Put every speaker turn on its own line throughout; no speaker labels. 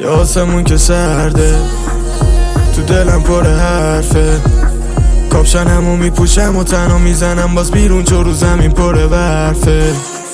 آسمون که سرده، تو دلم پر حرفه. کاپشنمو میپوشم و تنها میزنم باز بیرون، چون رو زمین پر برفه.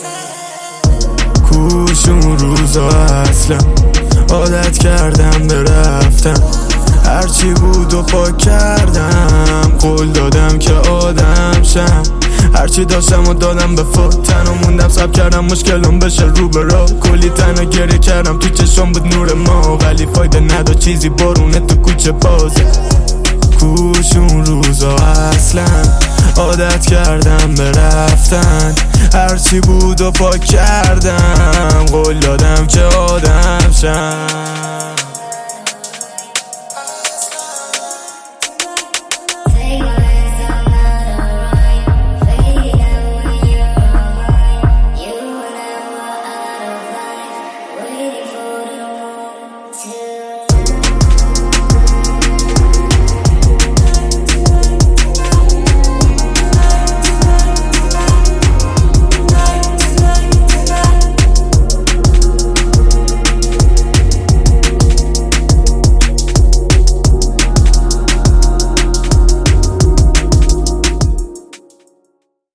کوش اون روزا اصلا عادت کردم به رفتن، هرچی بود و پاک کردم، قول دادم که آدم شم. هرچی داشتم و دادم به فوت، تنها موندم سب کردم مشکلم بشه رو به راه. کلی تنها گریه کردم تو چشم بود نور ما، ولی فایده نداد چیزی، بارونه تو کوچه بازه. کوش اون روزا اصلا عادت کردم به رفتن، هرچی بود و پاک کردم، قول دادم که آدم شم.